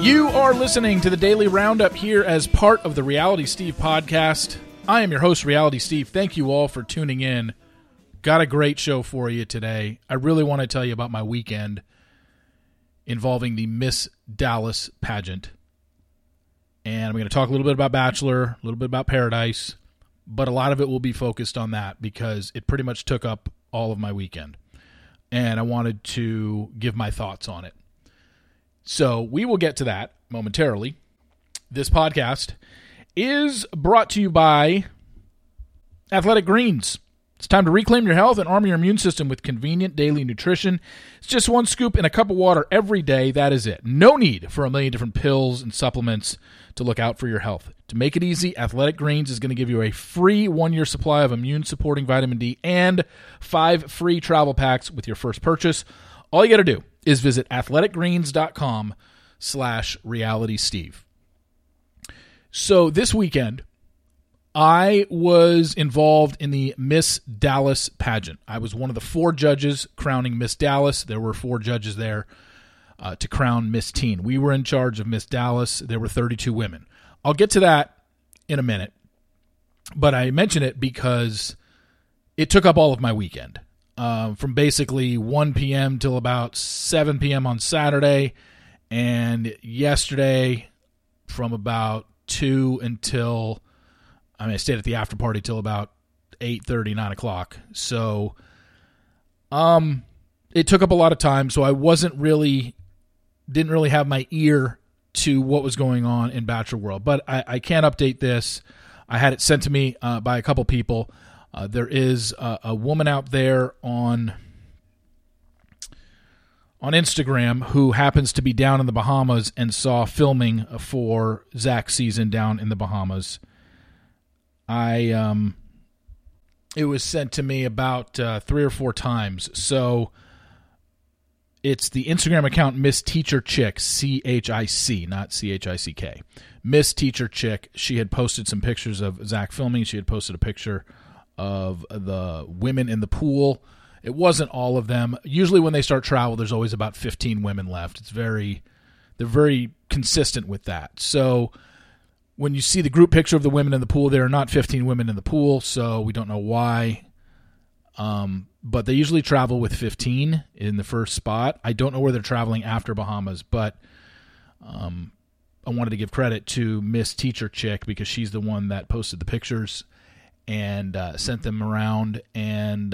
You are listening to the Daily Roundup here as part of the Reality Steve podcast. I am your host, Reality Steve. Thank you all for tuning in. Got a great show for you today. I really want to tell you about my weekend involving the Miss Dallas pageant. And I'm going to talk a little bit about Bachelor, a little bit about Paradise, but a lot of it will be focused on that because it pretty much took up all of my weekend. And I wanted to give my thoughts on it. So we will get to that momentarily. This podcast is brought to you by Athletic Greens. It's time to reclaim your health and arm your immune system with convenient daily nutrition. It's just one scoop in a cup of water every day. That is it. No need for a million different pills and supplements to look out for your health. To make it easy, Athletic Greens is going to give you a free 1-year supply of immune-supporting vitamin D and 5 free travel packs with your first purchase. All you got to do is visit athleticgreens.com/realitysteve. So this weekend, I was involved in the Miss Dallas pageant. I was one of the 4 judges crowning Miss Dallas. There were 4 judges there to crown Miss Teen. We were in charge of Miss Dallas. There were 32 women. I'll get to that in a minute, but I mention it because it took up all of my weekend. From basically 1 p.m. till about 7 p.m. on Saturday, and yesterday from about 2 until... I stayed at the after party till about 8:30, 9 o'clock. So, it took up a lot of time. So I didn't really have my ear to what was going on in Bachelor World. But I can update this. I had it sent to me by a couple people. There is a woman out there on Instagram who happens to be down in the Bahamas and saw filming for Zach's season down in the Bahamas. It was sent to me about 3 or 4 times. So it's the Instagram account Miss Teacher Chick, C-H-I-C, not C-H-I-C-K. Miss Teacher Chick. She had posted some pictures of Zach filming. She had posted a picture of the women in the pool. It wasn't all of them. Usually when they start travel, there's always about 15 women left. They're very consistent with that. So when you see the group picture of the women in the pool, there are not 15 women in the pool, so we don't know why. But they usually travel with 15 in the first spot. I don't know where they're traveling after Bahamas, but I wanted to give credit to Miss Teacher Chick because she's the one that posted the pictures and sent them around. And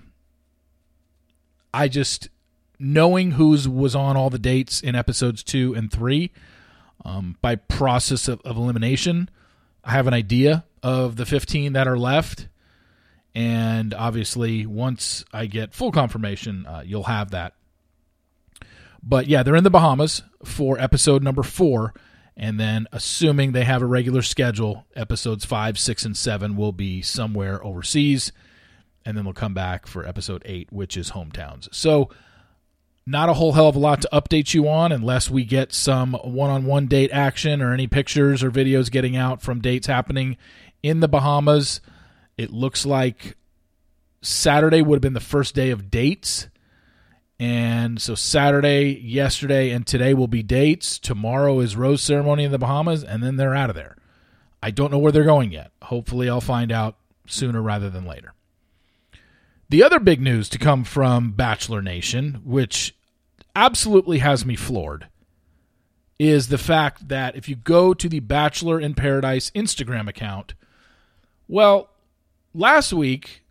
I just, knowing who was on all the dates in episodes 2 and 3, by process of elimination, I have an idea of the 15 that are left. And obviously, once I get full confirmation, you'll have that. But yeah, they're in the Bahamas for episode number 4. And then, assuming they have a regular schedule, episodes 5, 6, and 7 will be somewhere overseas. And then they'll come back for episode 8, which is hometowns. So, not a whole hell of a lot to update you on unless we get some one-on-one date action or any pictures or videos getting out from dates happening in the Bahamas. It looks like Saturday would have been the first day of dates. And so Saturday, yesterday, and today will be dates. Tomorrow is rose ceremony in the Bahamas, and then they're out of there. I don't know where they're going yet. Hopefully I'll find out sooner rather than later. The other big news to come from Bachelor Nation, which absolutely has me floored, is the fact that if you go to the Bachelor in Paradise Instagram account, well, last week,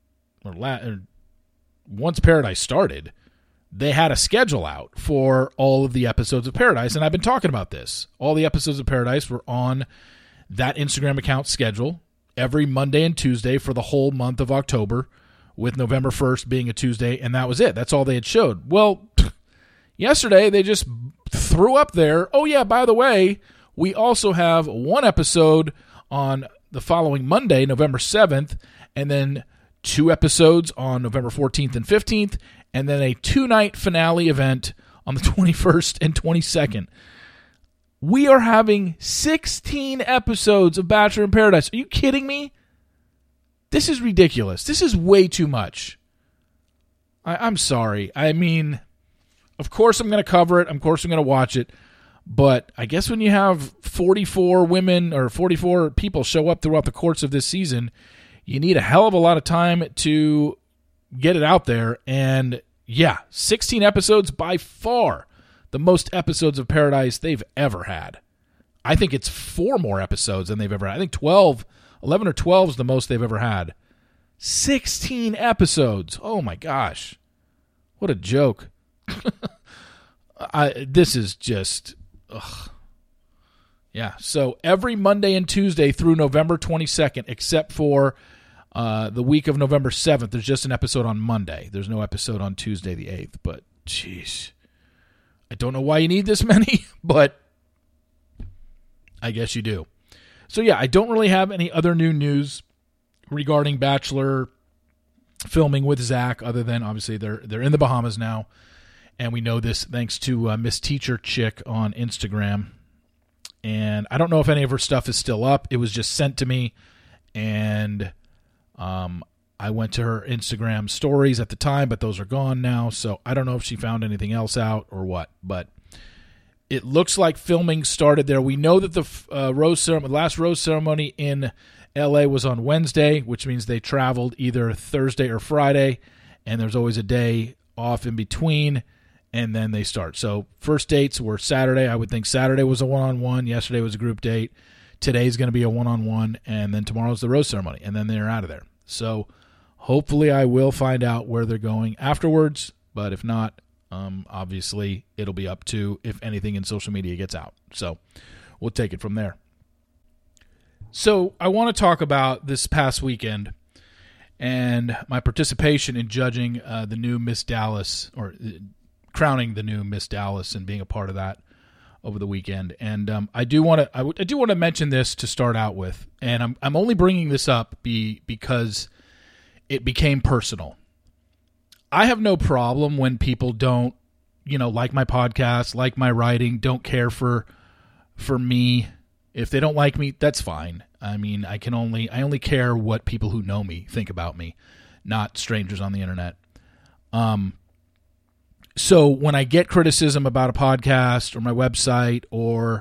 once Paradise started, they had a schedule out for all of the episodes of Paradise, and I've been talking about this. All the episodes of Paradise were on that Instagram account schedule every Monday and Tuesday for the whole month of October, with November 1st being a Tuesday, and that was it. That's all they had showed. Well, yesterday they just threw up there, oh yeah, by the way, we also have 1 episode on the following Monday, November 7th, and then 2 episodes on November 14th and 15th, and then a 2-night finale event on the 21st and 22nd. We are having 16 episodes of Bachelor in Paradise. Are you kidding me? This is ridiculous. This is way too much. I'm sorry. I mean, of course I'm going to cover it. Of course I'm going to watch it. But I guess when you have 44 women or 44 people show up throughout the course of this season, you need a hell of a lot of time to get it out there. And yeah, 16 episodes, by far the most episodes of Paradise they've ever had. I think it's 4 more episodes than they've ever had. I think 11 or 12 is the most they've ever had. 16 episodes. Oh my gosh. What a joke. This is just... Ugh. Yeah, so every Monday and Tuesday through November 22nd, except for the week of November 7th, there's just an episode on Monday. There's no episode on Tuesday the 8th, but jeez. I don't know why you need this many, but I guess you do. So yeah, I don't really have any other new news regarding Bachelor filming with Zach, other than obviously they're in the Bahamas now. And we know this thanks to Miss Teacher Chick on Instagram. And I don't know if any of her stuff is still up. It was just sent to me. And I went to her Instagram stories at the time, but those are gone now. So I don't know if she found anything else out or what. But it looks like filming started there. We know that the last rose ceremony in L.A. was on Wednesday, which means they traveled either Thursday or Friday. And there's always a day off in between. And then they start. So first dates were Saturday. I would think Saturday was a one-on-one. Yesterday was a group date. Today's going to be a one-on-one. And then tomorrow's the rose ceremony. And then they're out of there. So hopefully I will find out where they're going afterwards. But if not, obviously it'll be up to if anything in social media gets out. So we'll take it from there. So I want to talk about this past weekend and my participation in judging the new Miss Dallas, or crowning the new Miss Dallas, and being a part of that over the weekend. And I do want to mention this to start out with, and I'm only bringing this up because it became personal. I have no problem when people don't, like my podcast, like my writing, don't care for me. If they don't like me, that's fine. I mean, I only care what people who know me think about me, not strangers on the internet. So when I get criticism about a podcast or my website or,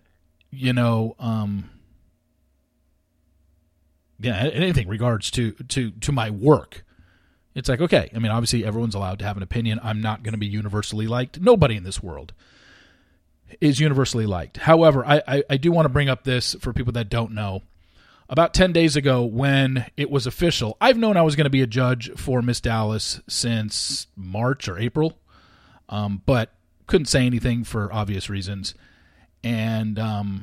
anything regards to my work, it's like, okay, I mean, obviously everyone's allowed to have an opinion. I'm not going to be universally liked. Nobody in this world is universally liked. However, I do want to bring up this for people that don't know. About 10 days ago when it was official, I've known I was going to be a judge for Miss Dallas since March or April. But couldn't say anything for obvious reasons. And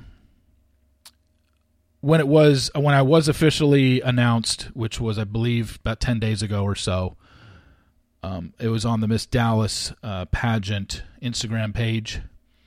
when I was officially announced, which was, I believe, about 10 days ago or so, it was on the Miss Dallas pageant Instagram page.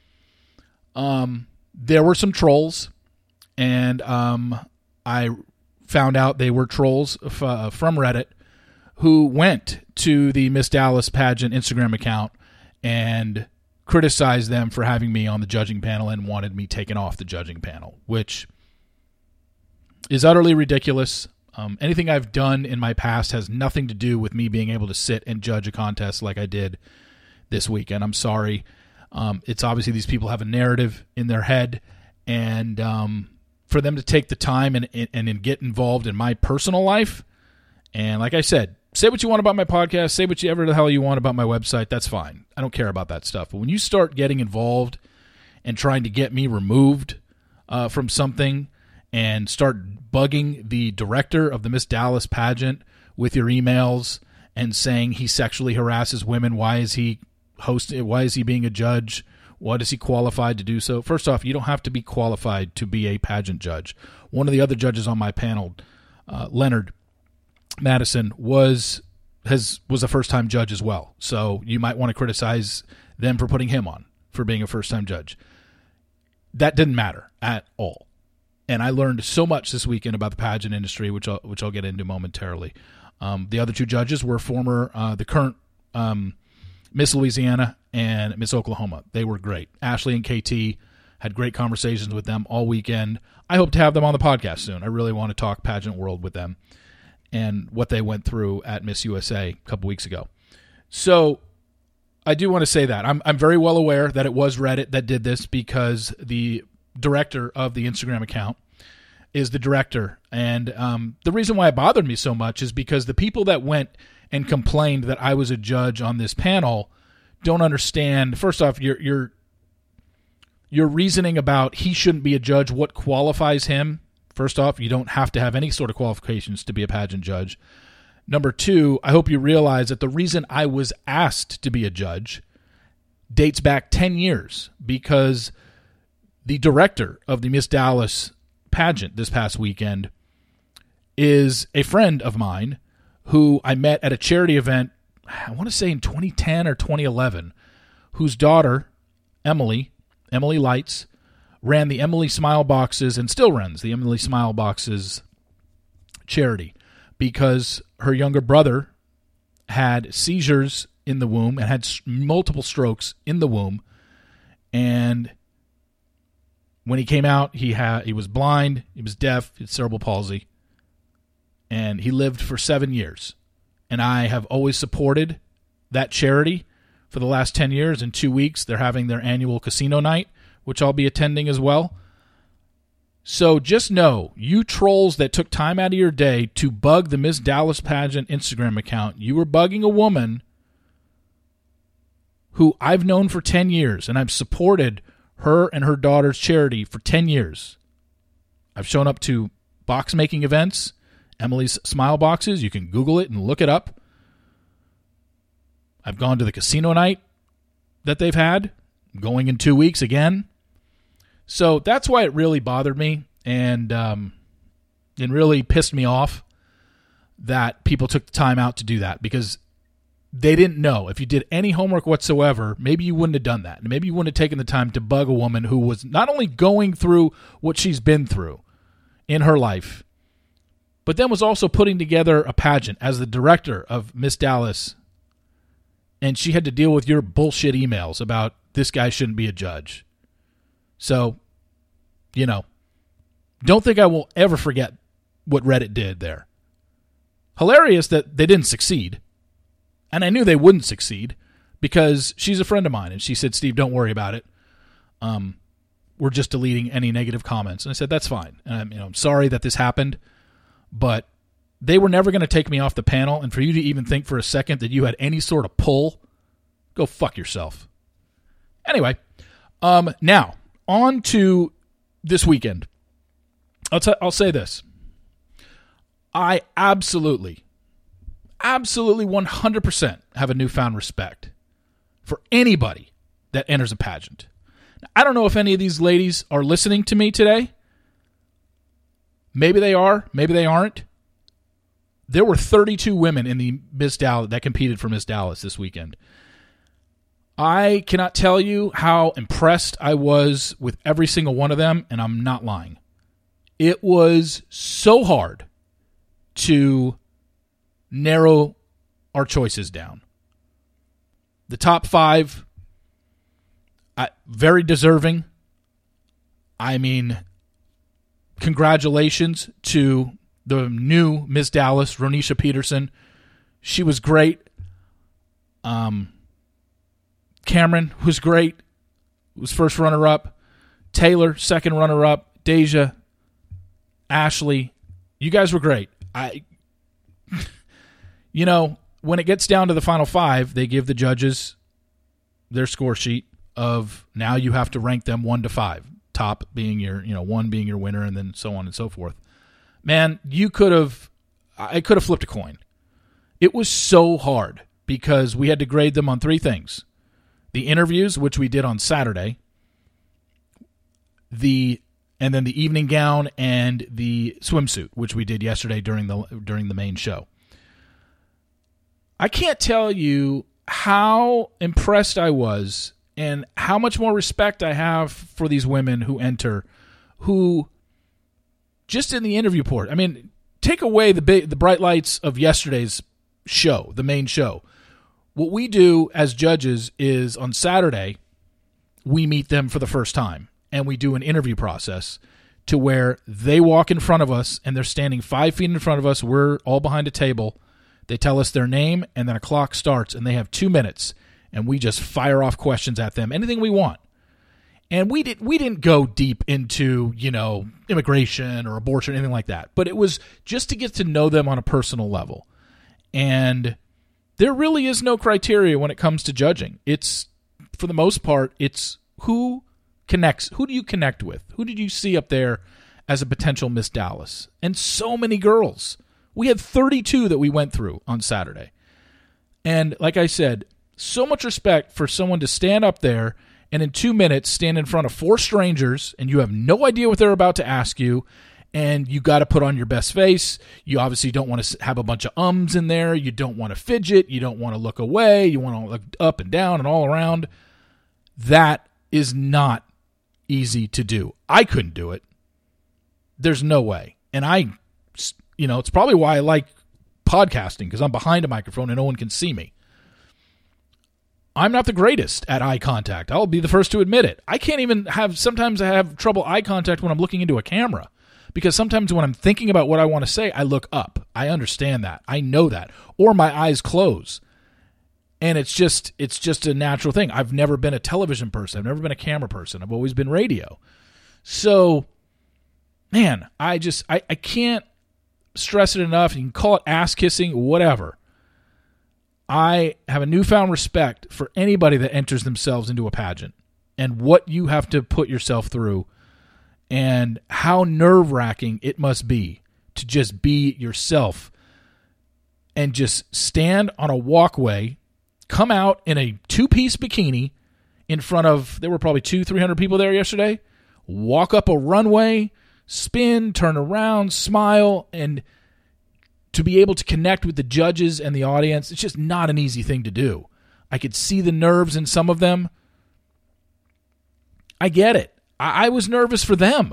There were some trolls, and I found out they were trolls from Reddit who went to the Miss Dallas pageant Instagram account and criticized them for having me on the judging panel and wanted me taken off the judging panel, which is utterly ridiculous. Anything I've done in my past has nothing to do with me being able to sit and judge a contest like I did this weekend. I'm sorry. It's obviously these people have a narrative in their head, and for them to take the time and get involved in my personal life, and like I said, say what you want about my podcast, say whatever the hell you want about my website, that's fine. I don't care about that stuff. But when you start getting involved and trying to get me removed from something and start bugging the director of the Miss Dallas pageant with your emails and saying he sexually harasses women, why is he being a judge? What is he qualified to do so? First off, you don't have to be qualified to be a pageant judge. One of the other judges on my panel, Leonard Madison, was a first-time judge as well. So you might want to criticize them for putting him on for being a first-time judge. That didn't matter at all. And I learned so much this weekend about the pageant industry, which I'll get into momentarily. The other two judges were the current Miss Louisiana and Miss Oklahoma. They were great. Ashley and KT, had great conversations with them all weekend. I hope to have them on the podcast soon. I really want to talk pageant world with them and what they went through at Miss USA a couple weeks ago. So I do want to say that. I'm very well aware that it was Reddit that did this because the director of the Instagram account is the director. And the reason why it bothered me so much is because the people that went and complained that I was a judge on this panel don't understand. First off, your reasoning about he shouldn't be a judge, what qualifies him. First off, you don't have to have any sort of qualifications to be a pageant judge. Number two, I hope you realize that the reason I was asked to be a judge dates back 10 years because the director of the Miss Dallas pageant this past weekend is a friend of mine who I met at a charity event, I want to say in 2010 or 2011, whose daughter, Emily Lights, ran the Emily Smile Boxes and still runs the Emily Smile Boxes charity because her younger brother had seizures in the womb and had multiple strokes in the womb. And when he came out, he was blind, he was deaf, he had cerebral palsy, and he lived for 7 years. And I have always supported that charity for the last 10 years. In 2 weeks, they're having their annual casino night, which I'll be attending as well. So just know, you trolls that took time out of your day to bug the Miss Dallas Pageant Instagram account, you were bugging a woman who I've known for 10 years, and I've supported her and her daughter's charity for 10 years. I've shown up to box-making events, Emily's Smile Boxes. You can Google it and look it up. I've gone to the casino night that they've had, going in 2 weeks again. So that's why it really bothered me, and it really pissed me off that people took the time out to do that because they didn't know. If you did any homework whatsoever, maybe you wouldn't have done that. And maybe you wouldn't have taken the time to bug a woman who was not only going through what she's been through in her life, but then was also putting together a pageant as the director of Miss Dallas, and she had to deal with your bullshit emails about this guy shouldn't be a judge. So, don't think I will ever forget what Reddit did there. Hilarious that they didn't succeed. And I knew they wouldn't succeed because she's a friend of mine. And she said, Steve, don't worry about it. We're just deleting any negative comments. And I said, that's fine. And I'm sorry that this happened, but they were never going to take me off the panel. And for you to even think for a second that you had any sort of pull, go fuck yourself. Anyway, now on to this weekend. I'll say this. I absolutely 100% have a newfound respect for anybody that enters a pageant. Now, I don't know if any of these ladies are listening to me today. Maybe they are. Maybe they aren't. There were 32 women in the Miss Dallas that competed for Miss Dallas this weekend. I cannot tell you how impressed I was with every single one of them, and I'm not lying. It was so hard to narrow our choices down. The top 5, very deserving. I mean, congratulations to the new Miss Dallas, Ronisha Peterson. She was great. Cameron was great. Was first runner-up. Taylor, second runner-up. Deja, Ashley, you guys were great. When it gets down to the final 5, they give the judges their score sheet of now you have to rank them 1 to 5. Top being your, 1 being your winner, and then so on and so forth. Man, I could have flipped a coin. It was so hard because we had to grade them on 3 things. The interviews, which we did on Saturday, and then the evening gown and the swimsuit, which we did yesterday during the main show. I can't tell you how impressed I was and how much more respect I have for these women who enter, who just in the interview port. I mean, take away the bright lights of yesterday's show, the main show. What we do as judges is on Saturday, we meet them for the first time, and we do an interview process to where they walk in front of us, and they're standing 5 feet in front of us. We're all behind a table. They tell us their name, and then a clock starts, and they have 2 minutes. and we just fire off questions at them, anything we want. And we didn't go deep into, immigration or abortion or anything like that. But it was just to get to know them on a personal level. And there really is no criteria when it comes to judging. It's, for the most part, it's who connects. Who do you connect with? Who did you see up there as a potential Miss Dallas? And so many girls. We had 32 that we went through on Saturday. And like I said, so much respect for someone to stand up there and in 2 minutes stand in front of 4 strangers, and you have no idea what they're about to ask you, and you got to put on your best face. You obviously don't want to have a bunch of ums in there. You don't want to fidget. You don't want to look away. You want to look up and down and all around. That is not easy to do. I couldn't do it. There's no way. And it's probably why I like podcasting, because I'm behind a microphone and no one can see me. I'm not the greatest at eye contact. I'll be the first to admit it. Sometimes I have trouble eye contact when I'm looking into a camera, because sometimes when I'm thinking about what I want to say, I look up. I understand that. I know that. Or my eyes close. And it's just a natural thing. I've never been a television person. I've never been a camera person. I've always been radio. So, man, I can't stress it enough. You can call it ass kissing, whatever. I have a newfound respect for anybody that enters themselves into a pageant and what you have to put yourself through and how nerve-wracking it must be to just be yourself and just stand on a walkway, come out in a 2-piece bikini in front of, there were probably 200-300 people there yesterday, walk up a runway, spin, turn around, smile, and to be able to connect with the judges and the audience. It's just not an easy thing to do. I could see the nerves in some of them. I get it. I was nervous for them.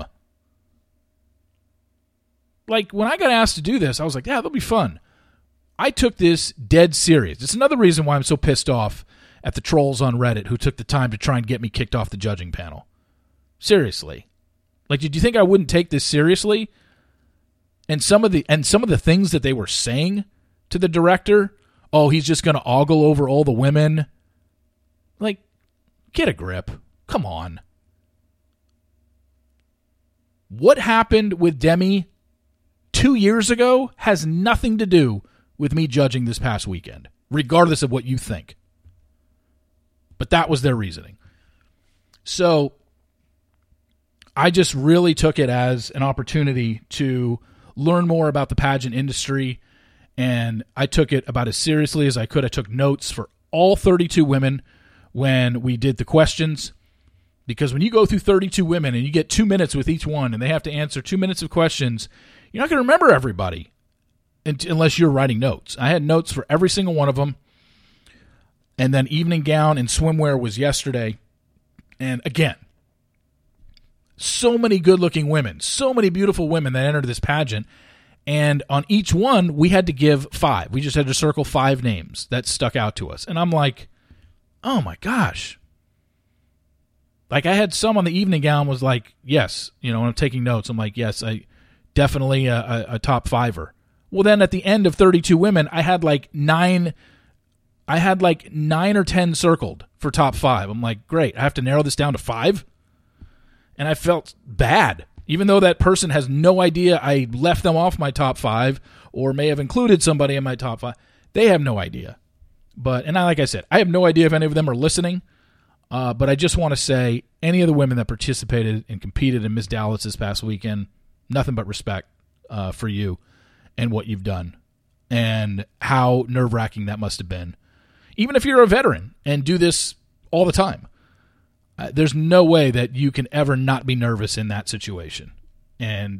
Like, when I got asked to do this, I was like, yeah, that'll be fun. I took this dead serious. It's another reason why I'm so pissed off at the trolls on Reddit who took the time to try and get me kicked off the judging panel. Seriously. Like, did you think I wouldn't take this seriously? And some of the things that they were saying to the director, oh, he's just going to ogle over all the women. Like, get a grip. Come on. What happened with Demi 2 years ago has nothing to do with me judging this past weekend, regardless of what you think. But that was their reasoning. So I just really took it as an opportunity to learn more about the pageant industry, and I took it about as seriously as I could. I took notes for all 32 women when we did the questions, because when you go through 32 women and you get 2 minutes with each one and they have to answer 2 minutes of questions, you're not going to remember everybody unless you're writing notes. I had notes for every single one of them, and then evening gown and swimwear was yesterday. And again, so many good-looking women, so many beautiful women that entered this pageant, and on each one, we had to give 5. We just had to circle 5 names that stuck out to us. And I'm like, oh my gosh. Like, I had some on the evening gown was like, yes, when I'm taking notes, I'm like, yes, I definitely a top 5er. Well, then at the end of 32 women, I had like 9 or 10 circled for top 5. I'm like, great, I have to narrow this down to 5? And I felt bad, even though that person has no idea I left them off my top 5 or may have included somebody in my top 5. They have no idea. Like I said, I have no idea if any of them are listening, but I just want to say any of the women that participated and competed in Miss Dallas this past weekend, nothing but respect for you and what you've done and how nerve-wracking that must have been. Even if you're a veteran and do this all the time. There's no way that you can ever not be nervous in that situation. And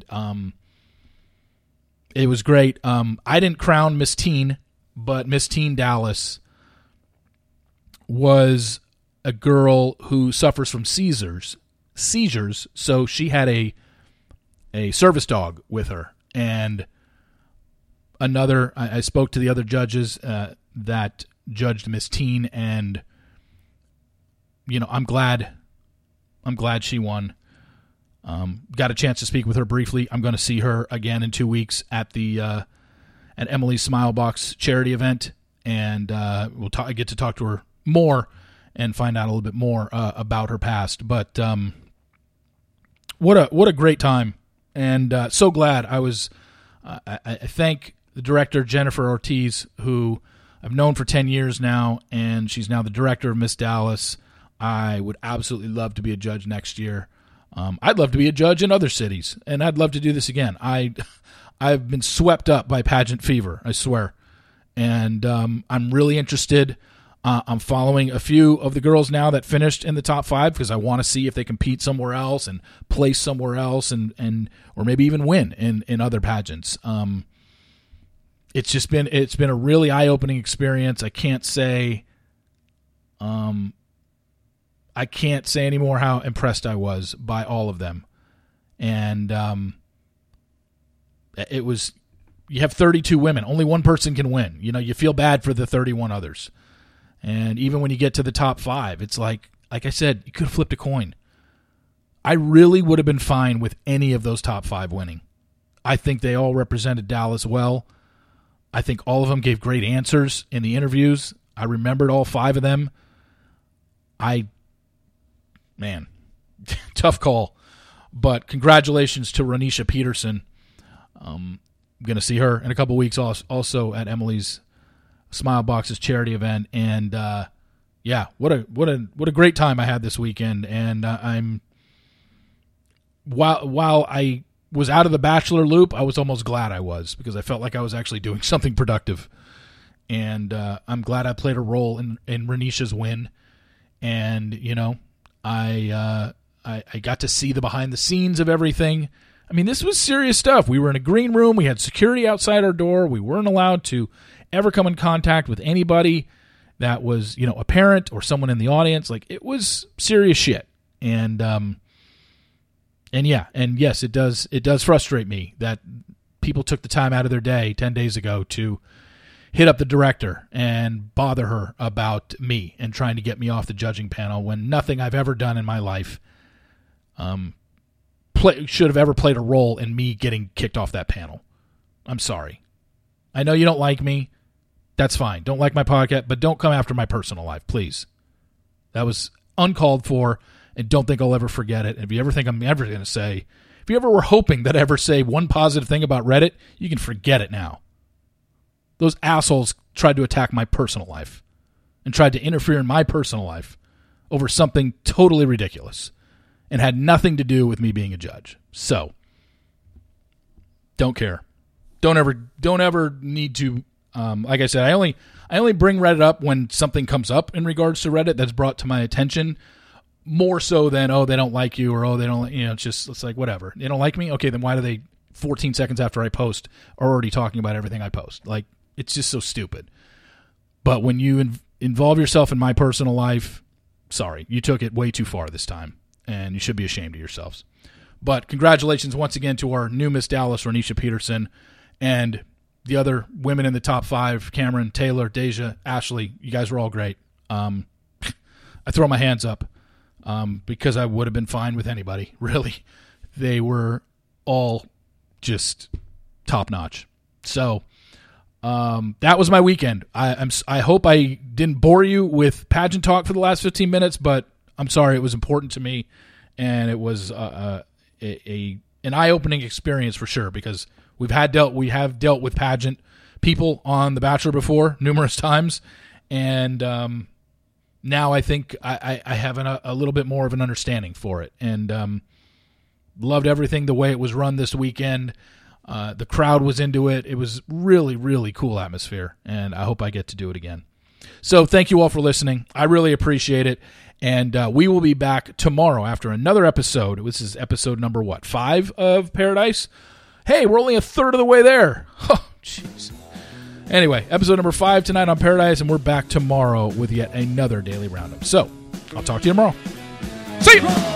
it was great. I didn't crown Miss Teen, but Miss Teen Dallas was a girl who suffers from seizures. So she had a service dog with her. And I spoke to the other judges that judged Miss Teen, and I'm glad she won. Got a chance to speak with her briefly. I'm going to see her again in 2 weeks at the at Emily's Smile Box charity event, and I get to talk to her more and find out a little bit more about her past. But what a great time, and so glad I was. I thank the director, Jennifer Ortiz, who I've known for 10 years now, and she's now the director of Miss Dallas. I would absolutely love to be a judge next year. I'd love to be a judge in other cities, and I'd love to do this again. I've been swept up by pageant fever, I swear, and I'm really interested. I'm following a few of the girls now that finished in the top 5 because I want to see if they compete somewhere else and place somewhere else and or maybe even win in other pageants. It's been a really eye-opening experience. I can't say anymore how impressed I was by all of them. And it was, you have 32 women. Only one person can win. You know, you feel bad for the 31 others. And even when you get to the top 5, it's like I said, you could have flipped a coin. I really would have been fine with any of those top 5 winning. I think they all represented Dallas well. I think all of them gave great answers in the interviews. I remembered all 5 of them. Man, tough call. But congratulations to Ronisha Peterson. I'm going to see her in a couple weeks also at Emily's Smile Boxes charity event, and what a great time I had this weekend. And I'm while I was out of the Bachelor loop, I was almost glad I was, because I felt like I was actually doing something productive. And I'm glad I played a role in Renisha's win. And you know, I got to see the behind the scenes of everything. I mean, this was serious stuff. We were in a green room. We had security outside our door. We weren't allowed to ever come in contact with anybody that was, you know, a parent or someone in the audience. Like, it was serious shit. And yes, it does frustrate me that people took the time out of their day 10 days ago to hit up the director and bother her about me and trying to get me off the judging panel when nothing I've ever done in my life should have ever played a role in me getting kicked off that panel. I'm sorry. I know you don't like me. That's fine. Don't like my podcast, but don't come after my personal life, please. That was uncalled for, and don't think I'll ever forget it. And if you ever think I'm ever going to say, if you ever were hoping that I ever say one positive thing about Reddit, you can forget it now. Those assholes tried to attack my personal life and tried to interfere in my personal life over something totally ridiculous and had nothing to do with me being a judge. So, don't care. Don't ever need to. Like I said, I only bring Reddit up when something comes up in regards to Reddit that's brought to my attention, more so than, oh, they don't like you, or, oh, they don't, you know, it's like, whatever. They don't like me? Okay, then why do they, 14 seconds after I post, are already talking about everything I post? Like, it's just so stupid. But when you involve yourself in my personal life, sorry, you took it way too far this time, and you should be ashamed of yourselves. But congratulations once again to our new Miss Dallas, Ronisha Peterson, and the other women in the top 5, Cameron, Taylor, Deja, Ashley. You guys were all great. I throw my hands up because I would have been fine with anybody, really. They were all just top-notch. So that was my weekend. I hope I didn't bore you with pageant talk for the last 15 minutes, but I'm sorry. It was important to me, and it was an eye-opening experience for sure, because we have dealt with pageant people on The Bachelor before numerous times, and now I think I have a little bit more of an understanding for it, and loved everything the way it was run this weekend. The crowd was into it. It was really, really cool atmosphere, and I hope I get to do it again. So thank you all for listening. I really appreciate it, and we will be back tomorrow after another episode. This is episode number, 5 of Paradise? Hey, we're only a third of the way there. Oh, jeez. Anyway, episode number 5 tonight on Paradise, and we're back tomorrow with yet another Daily Roundup. So, I'll talk to you tomorrow. See you!